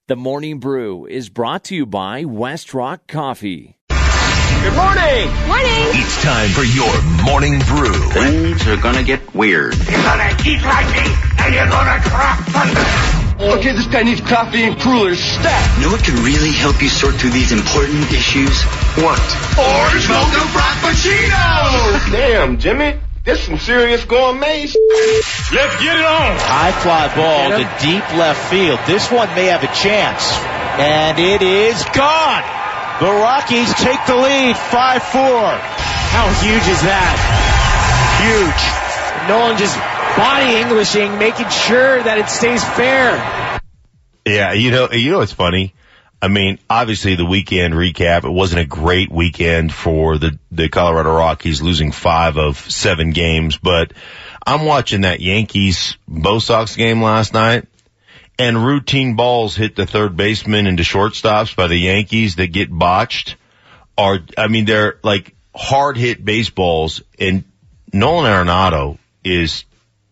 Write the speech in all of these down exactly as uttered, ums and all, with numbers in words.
The Morning Brew is brought to you by West Rock Coffee. Good morning! Morning! It's time for your Morning Brew. Things are gonna get weird. You're gonna eat like me, and you're gonna drop thunder. Okay, this guy needs coffee and crullers stat. You know what could really help you sort through these important issues? What? Orange mocha frappuccino! Damn, Jimmy. This some serious gourmet. Let's get it on. High fly ball to deep left field. This one may have a chance. And it is gone. The Rockies take the lead, five four. How huge is that? Huge. Nolan just body Englishing, making sure that it stays fair. Yeah, you know, you know what's funny? I mean, obviously the weekend recap, it wasn't a great weekend for the, the Colorado Rockies, losing five of seven games, but I'm watching that Yankees-Bo Sox game last night, and routine balls hit the third baseman into shortstops by the Yankees that get botched are, I mean, they're like hard hit baseballs, and Nolan Arenado is,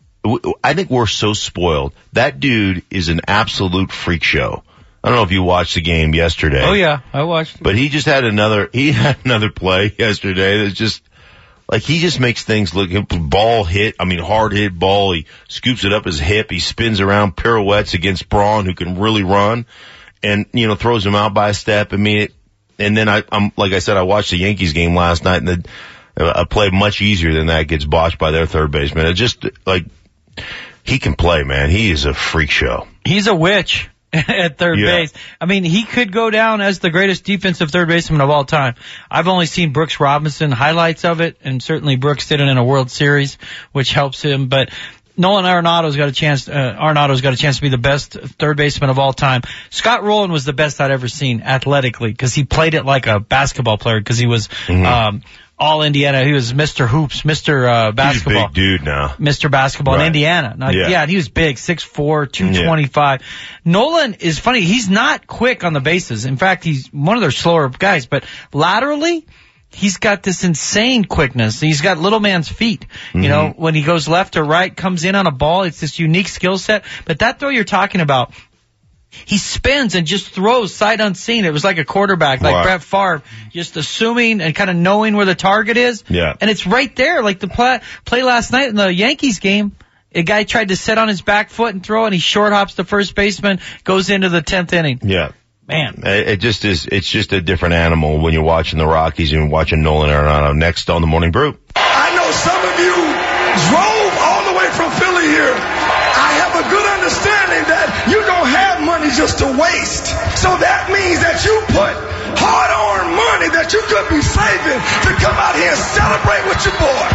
I think we're so spoiled. That dude is an absolute freak show. I don't know if you watched the game yesterday. Oh yeah, I watched it. But he just had another, he had another play yesterday that's just, like he just makes things look, ball hit, I mean hard hit ball, he scoops it up his hip, he spins around, pirouettes against Braun, who can really run, and, you know, throws him out by a step. I mean, it, and then I, I'm, like I said, I watched the Yankees game last night, and the, a play much easier than that gets botched by their third baseman. It just, like, he can play, man. He is a freak show. He's a witch at third yeah. base. I mean, he could go down as the greatest defensive third baseman of all time. I've only seen Brooks Robinson highlights of it, and certainly Brooks did it in a World Series, which helps him. But Nolan Arenado's got a chance. Uh, Arenado's got a chance to be the best third baseman of all time. Scott Rowland was the best I'd ever seen athletically because he played it like a basketball player because he was mm-hmm. um, all Indiana. He was Mister Hoops, Mister Uh, basketball. He's a big dude now. Mister Basketball right. in Indiana. Now, yeah. yeah, and he was big, six four, two twenty-five. Yeah. Nolan is funny. He's not quick on the bases. In fact, he's one of their slower guys, but laterally, he's got this insane quickness. He's got little man's feet. Mm-hmm. You know, when he goes left or right, comes in on a ball, it's this unique skill set. But that throw you're talking about, he spins and just throws sight unseen. It was like a quarterback, like wow. Brett Favre, just assuming and kind of knowing where the target is. Yeah. And it's right there, like the play, play last night in the Yankees game. A guy tried to sit on his back foot and throw, and he short hops the first baseman, goes into the tenth inning. Yeah. Man. It just is, it's just a different animal when you're watching the Rockies and watching Nolan Arenado. Next on the Morning Brew. I know some of you drove all the way from Philly here. I have a good understanding that you don't have money just to waste. So that means that you put hard-earned money that you could be saving to come out here and celebrate with your boy.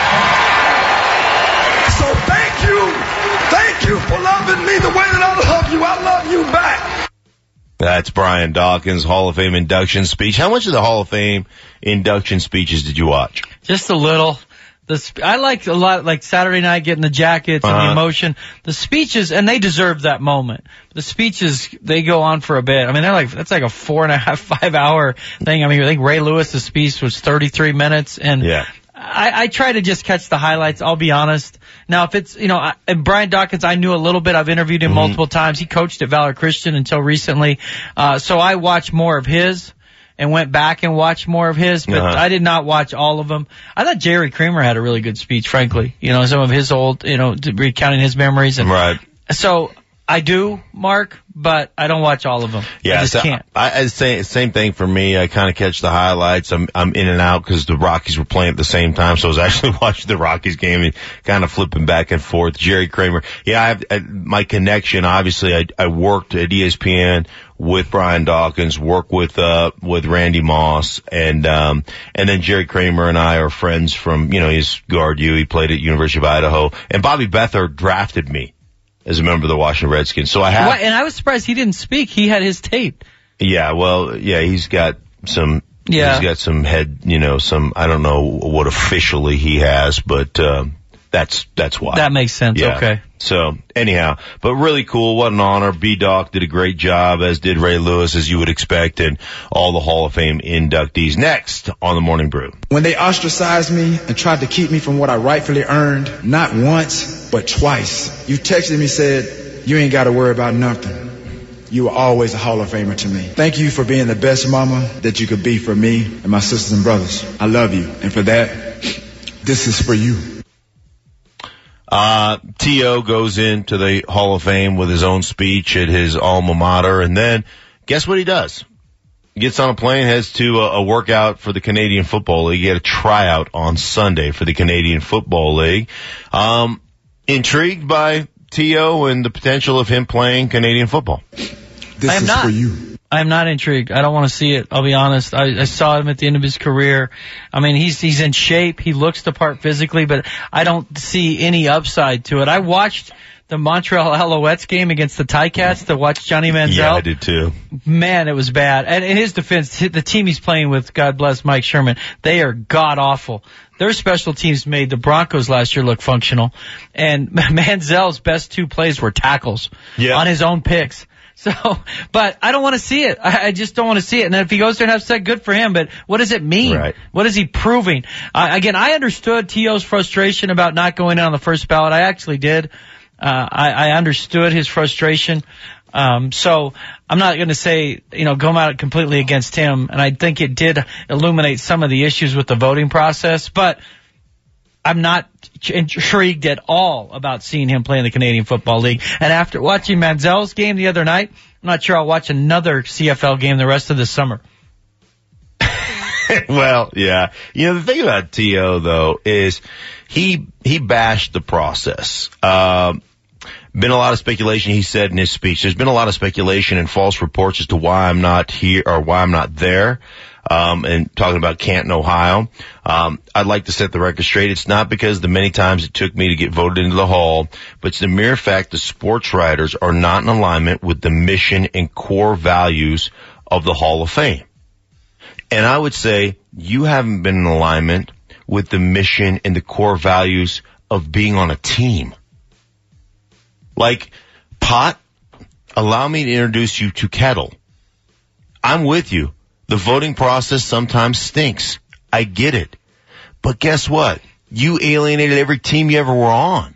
So thank you. Thank you for loving me the way that I love you. I love you back. That's Brian Dawkins' Hall of Fame induction speech. How much of the Hall of Fame induction speeches did you watch? Just a little. The sp- I liked a lot, like Saturday night, getting the jackets and uh-huh. the emotion. The speeches, and they deserve that moment. The speeches, they go on for a bit. I mean, they're like, that's like a four and a half, five hour thing. I mean, I think Ray Lewis's speech was thirty-three minutes, and yeah. I, I try to just catch the highlights, I'll be honest. Now, if it's, you know, I, and Brian Dawkins, I knew a little bit. I've interviewed him mm-hmm. multiple times. He coached at Valor Christian until recently. Uh, so I watch more of his. And went back and watched more of his, but uh-huh. I did not watch all of them. I thought Jerry Kramer had a really good speech, frankly. You know, some of his old, you know, recounting his memories. And right. So I do, Mark, but I don't watch all of them. Yeah, I just so can't. I, I say same thing for me. I kind of catch the highlights. I'm I'm in and out because the Rockies were playing at the same time, so I was actually watching the Rockies game and kind of flipping back and forth. Jerry Kramer. Yeah, I have I, my connection. Obviously, I I worked at E S P N with Brian Dawkins, work with uh with Randy Moss, and um and then Jerry Kramer and I are friends from, you know, he's guard U. He played at University of Idaho, and Bobby Beathard drafted me as a member of the Washington Redskins. So I have, what, and I was surprised he didn't speak. He had his tape. Yeah, well, yeah, he's got some. Yeah, he's got some head. You know, some. I don't know what officially he has, but um, that's that's why. That makes sense. Yeah. Okay. So anyhow, but really cool. What an honor. B-Doc did a great job, as did Ray Lewis, as you would expect, and all the Hall of Fame inductees. Next on the Morning Brew. When they ostracized me and tried to keep me from what I rightfully earned, not once, but twice, you texted me, said, you ain't got to worry about nothing. You were always a Hall of Famer to me. Thank you for being the best mama that you could be for me and my sisters and brothers. I love you. And for that, this is for you. Uh, T O goes into the Hall of Fame with his own speech at his alma mater, and then guess what he does? He gets on a plane, heads to a, a workout for the Canadian Football League. He had a tryout on Sunday for the Canadian Football League. Um, intrigued by T O and the potential of him playing Canadian football? This I am is not. for you. I am not intrigued. I don't want to see it. I'll be honest. I, I saw him at the end of his career. I mean, he's he's in shape. He looks the part physically, but I don't see any upside to it. I watched the Montreal Alouettes game against the Ticats to watch Johnny Manziel. Yeah, I did too. Man, it was bad. And in his defense, the team he's playing with, God bless Mike Sherman, they are god awful. Their special teams made the Broncos last year look functional. And Manziel's best two plays were tackles yeah. on his own picks. So, but I don't want to see it. I, I just don't want to see it. And if he goes there and has sex, good for him. But what does it mean? Right. What is he proving? Uh, again, I understood T O's frustration about not going in on the first ballot. I actually did. Uh, I, I understood his frustration. Um, so I'm not going to say, you know, go out completely against him. And I think it did illuminate some of the issues with the voting process. But I'm not intrigued at all about seeing him play in the Canadian Football League. And after watching Manziel's game the other night, I'm not sure I'll watch another C F L game the rest of the summer. Well, yeah. You know, the thing about T O, though, is he he bashed the process. Um, been a lot of speculation, he said in his speech. There's been a lot of speculation and false reports as to why I'm not here or why I'm not there. Um, and talking about Canton, Ohio. Um, I'd like to set the record straight. It's not because the many times it took me to get voted into the Hall, but it's the mere fact that sports writers are not in alignment with the mission and core values of the Hall of Fame. And I would say you haven't been in alignment with the mission and the core values of being on a team. Like, Pot, allow me to introduce you to Kettle. I'm with you. The voting process sometimes stinks. I get it. But guess what? You alienated every team you ever were on.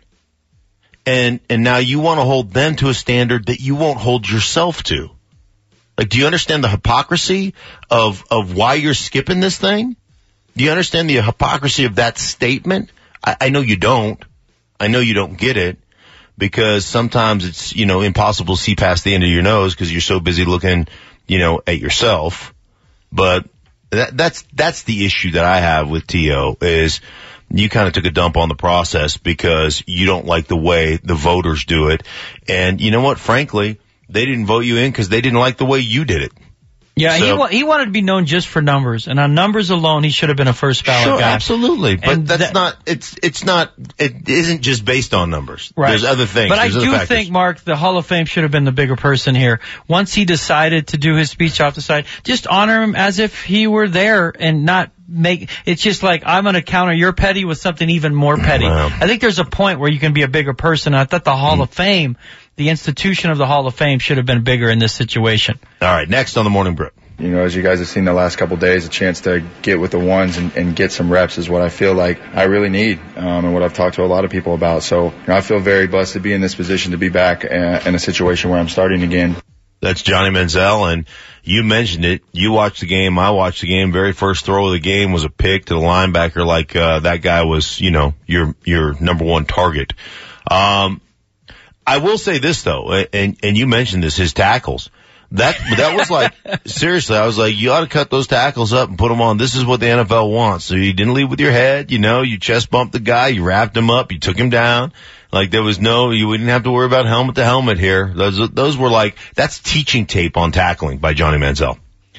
And, and now you want to hold them to a standard that you won't hold yourself to. Like, do you understand the hypocrisy of, of why you're skipping this thing? Do you understand the hypocrisy of that statement? I, I know you don't. I know you don't get it because sometimes it's, you know, impossible to see past the end of your nose because you're so busy looking, you know, at yourself. But that, that's, that's the issue that I have with T O is you kind of took a dump on the process because you don't like the way the voters do it. And you know what? Frankly, they didn't vote you in because they didn't like the way you did it. Yeah, so, he wa- he wanted to be known just for numbers, and on numbers alone, he should have been a first ballot sure, guy. Absolutely, but and that's that, not. It's it's not. It isn't just based on numbers. Right. There's other things. But There's I other do factors. think, Mark, the Hall of Fame should have been the bigger person here. Once he decided to do his speech off the side, just honor him as if he were there and not make. It's just like I'm going to counter your petty with something even more petty. Wow. I think there's a point where you can be a bigger person. I thought the Hall Mm. of Fame, the institution of the Hall of Fame, should have been bigger in this situation. All right, next on the Morning Brew. You know, as you guys have seen the last couple of days, a chance to get with the ones and, and get some reps is what I feel like I really need, um, and what I've talked to a lot of people about. So, you know, I feel very blessed to be in this position, to be back uh, in a situation where I'm starting again. That's Johnny Manziel, and you mentioned it. You watched the game. I watched the game. Very first throw of the game was a pick to the linebacker, like uh, that guy was, you know, your your number one target. Um, I will say this though, and and you mentioned this, his tackles. That that was like, seriously, I was like, you ought to cut those tackles up and put them on. This is what the N F L wants. So you didn't lead with your head, you know, you chest bumped the guy, you wrapped him up, you took him down. Like there was no, you wouldn't have to worry about helmet to helmet here. Those those were like, that's teaching tape on tackling by Johnny Manziel.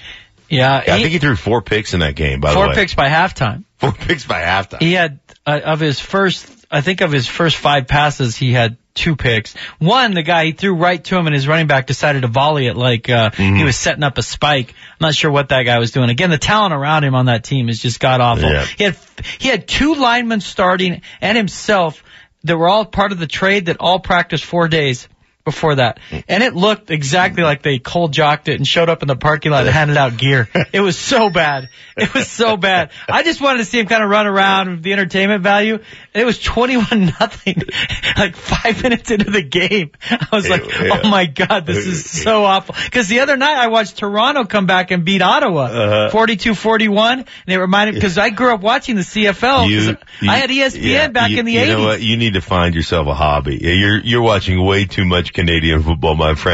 Yeah, yeah he, I think he threw four picks in that game, by the way. Four picks by halftime. Four picks by halftime. He had, uh, of his first, I think of his first five passes, he had two picks. One, the guy, he threw right to him and his running back decided to volley it like, uh, mm-hmm. he was setting up a spike. I'm not sure what that guy was doing. Again, the talent around him on that team is just god awful. Yeah. He had, he had two linemen starting and himself that were all part of the trade that all practiced four days. before that. And it looked exactly like they cold jocked it and showed up in the parking lot and handed out gear. It was so bad. It was so bad. I just wanted to see him kind of run around with the entertainment value. And it was twenty-one nothing, like five minutes into the game. I was like, yeah. oh my God, this is so awful. Because the other night I watched Toronto come back and beat Ottawa, forty-two forty-one. And it reminded me, because I grew up watching the C F L. You, you, I had E S P N yeah, back you, in the you eighties. You know what? You need to find yourself a hobby. You're, you're watching way too much Canadian football, my friend.